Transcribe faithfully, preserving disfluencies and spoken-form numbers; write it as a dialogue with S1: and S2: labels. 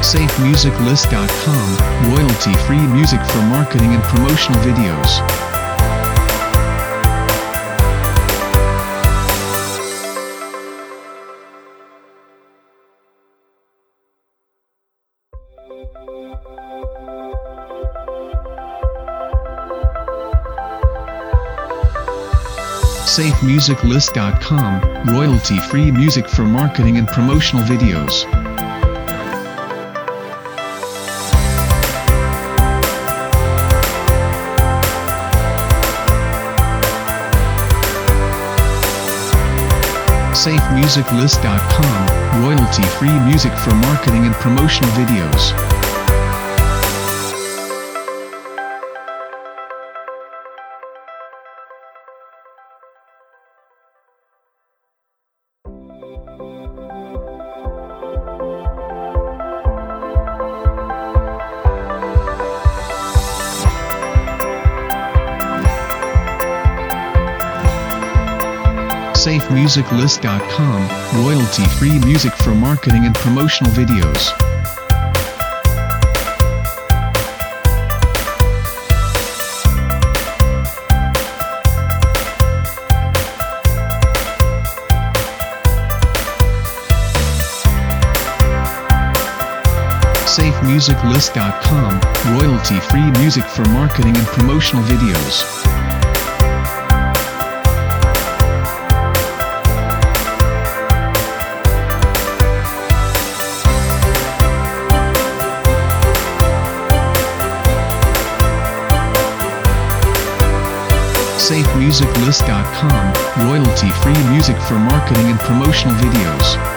S1: safe music list dot com, royalty-free music for marketing and promotional videos. safe music list dot com, royalty-free music for marketing and promotional videos. safe music list dot com, royalty-free music for marketing and promotional videos. safe music list dot com, royalty-free music for marketing and promotional videos. safe music list dot com, royalty-free music for marketing and promotional videos. safe music list dot com, royalty-free music for marketing and promotional videos.